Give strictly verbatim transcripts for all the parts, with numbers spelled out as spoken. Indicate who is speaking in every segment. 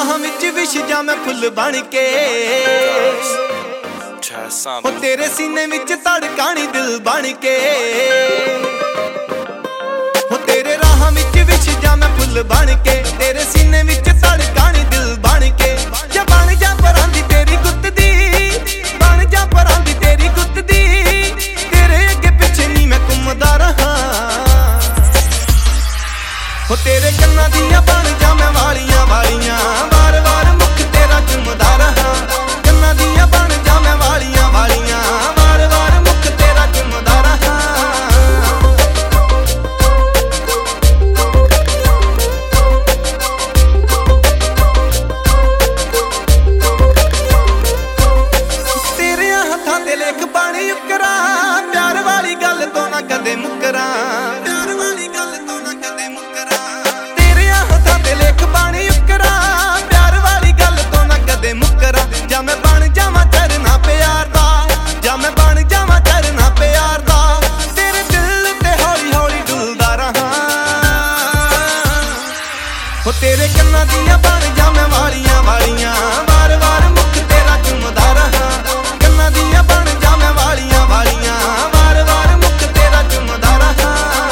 Speaker 1: ਰਾਹਾਂ ਵਿੱਚ ਵਿਛ ਜਾ ਮੈਂ ਫੁੱਲ ਬਣ ਕੇ ਹੋ ਤੇਰੇ ਸੀਨੇ ਵਿੱਚ ਧੜਕਾਣੀ ਦਿਲ ਬਣ ਕੇ ਹੋ ਤੇਰੇ ਰਾਹਾਂ ਵਿੱਚ ਵਿਛ ਜਾ ਮੈਂ ਫੁੱਲ ਬਣ ਕੇ ਤੇਰੇ ਸੀਨੇ ਵਿੱਚ ਧੜਕਾਣੀ ਦਿਲ ਬਣ ਕੇ ਜੇ ਬਣ ਜਾ ਪਰਾਂ ਦੀ ਤੇਰੀ ਗੁੱਤ ਦੀ ਬਣ ਜਾ ਪਰਾਂ ਦੀ ਤੇਰੀ ਗੁੱਤ ਦੀ ਤੇਰੇ ਅੱਗੇ ਪਿੱਛੇ ਨਹੀਂ ਮੈਂ ਘੁੰਮਦਾ ਰਹਾ ਹੋ ਤੇਰੇ ਕੰਨਾਂ ਦੀਆਂ ਬਣ ਜਾ ਮੈਂ ਵਾਲੀਆਂ ਵਾਲੀਆਂ ਵਾਰ ਵਾਰ ਮੁੱਖ ਤੇਰਾ ਚੁੰਮਦਾ ਰਹਾ ਕੰਨਾਂ ਦੀਆਂ ਬਣ ਜਾ ਮੈਂ ਵਾਲੀਆਂ ਵਾਲੀਆਂ ਵਾਰ ਵਾਰ ਮੁੱਖ ਤੇਰਾ ਚੁੰਮਦਾ ਰਹਾ ਤੇਰਿਆਂ ਹੱਥਾਂ ਤੇ ਲਿਖ ਬਾਣੀ ਉਕਰਾਂ ਪਿਆਰ ਵਾਲੀ ਗੱਲ ਤੋਂ ਨਾ ਕਦੇ ਮੁਕਰਾਂ ਪਿਆਰ ਵਾਲੀ ਗੱਲ ਤੋਂ ਨਾ ਕਦੇ ਮੁਕਰਾਂ ਤੇਰਿਆਂ ਹੱਥਾਂ ਤੇ ਲਿਖ ਬਾਣੀ ਉਕਰਾਂ ਪਿਆਰ ਵਾਲੀ ਗੱਲ ਤੋਂ ਨਾ ਕਦੇ ਮੁਕਰਾਂ ਜਾਂ ਮੈਂ ਬਣ ਜਾਵਾਂ ਚਰਨਾ ਪਿਆਰ ਦਾ ਜਾਂ ਮੈਂ ਬਣ ਜਾਵਾਂ ਚਰਨਾ ਪਿਆਰ ਦਾ ਤੇਰੇ ਦਿਲ ਤੇ ਹੌਲੀ ਹੌਲੀ ਡੁੱਲਦਾ ਰਹਾ ਹੋ ਤੇਰੇ ਕੰਨਾਂ ਦੀਆਂ ਬਣ ਜਾ ਮੈਂ ਵਾਲੀਆਂ ਵਾਲੀਆਂ ਵਾਰ ਵਾਰ ਮੁੱਖ ਤੇਰਾ ਚੁੰਮਦਾ ਰਹਾ ਕੰਨਾਂ ਦੀਆਂ ਬਣ ਜਾ ਮੈਂ ਵਾਲੀਆਂ ਵਾਲੀਆਂ ਵਾਰ ਵਾਰ ਮੁੱਖ ਤੇਰਾ ਚੁੰਮਦਾ ਰਹਾ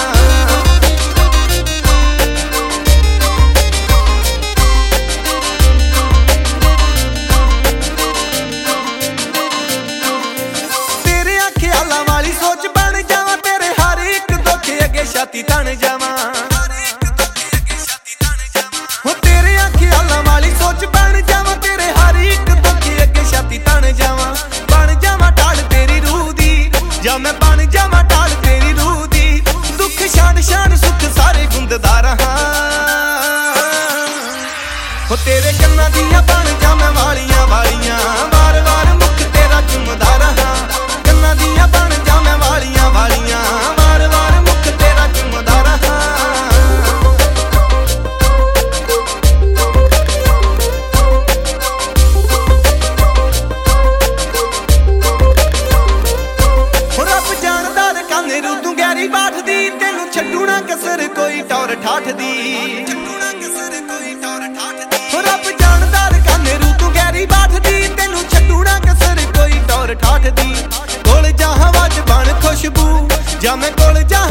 Speaker 1: ਖਿਆਲਾਂ ਵਾਲੀ ਸੋਚ ਬਣ ਜਾਵਾਂ ਤੇਰੇ ਹਰ ਇੱਕ ਦੁੱਖ ਅੱਗੇ ਛਾਤੀ ਤਣ ਜਾਵਾਂ ਹੋ ਤੇਰੇ ਖਿਆਲਾਂ ਵਾਲੀ ਸੋਚ ਬਣ ਜਾਵਾਂ ਤੇਰੇ ਹਰ ਇੱਕ ਦੁੱਖ ਅੱਗੇ ਛਾਤੀ ਤਣ ਜਾਵਾਂ ਬਣ ਜਾਵਾਂ ਢਾਲ ਤੇਰੀ ਰੂਹ ਦੀ ਜਾਂ ਮੈਂ ਬਣ ਜਾਵਾਂ ਢਾਲ ਤੇਰੀ ਰੂਹ ਦੀ ਦੁੱਖ ਛਾੜ ਛਾੜ ਸੁੱਖ ਸਾਰੇ ਗੁੰਦਦਾ ਰਹਾ ਹੋ ਤੇਰੇ ਕੰਨਾਂ ਦੀਆਂ ਬਣ ਜਾ ਮੈਂ ਵਾਲੀਆਂ ਵਾਲੀਆਂ ਵਾਰ ਵਾਰ ਮੁੱਖ ਤੇਰਾ ਚੁੰਮਦਾ ਰਹਾ ਕੰਨਾਂ ਦੀਆਂ ਬਣ ਜਾ ਮੈਂ ਵਾਲੀਆਂ ਵਾਲੀਆਂ ਵਾਰ ਵਾਰ ਮੁੱਖ ਤੇਰਾ ਚੁੰਮਦਾ ਰਹਾ ਹੋ ਰੱਬ ਜਾਣਦਾ ਰਕਾਨੇ ਰੂ ਤੂੰ ਗਹਿਰੀ ਬਾਠ ਦੀ ਤੈਨੂੰ ਛੱਡੂ ਨਾ ਕਸਰ ਕੋਈ ਟੌਰ ਠਾਠ ਦੀ ਹੋ ਰੱਬ ਜਾਣਦਾ ਰਕਾਨੇ ਰੂ ਤੂੰ ਗਹਿਰੀ ਬਾਠ ਦੀ ਤੈਨੂੰ ਛੱਡੂ ਨਾ ਕਸਰ ਕੋਈ ਟੌਰ ਠਾਠ ਦੀ ਕੋਲ ਜਾ ਹਵਾ ਚ ਬਣ ਖੁਸ਼ਬੂ ਜਾਂ ਮੈਂ ਕੋਲ ਜਾ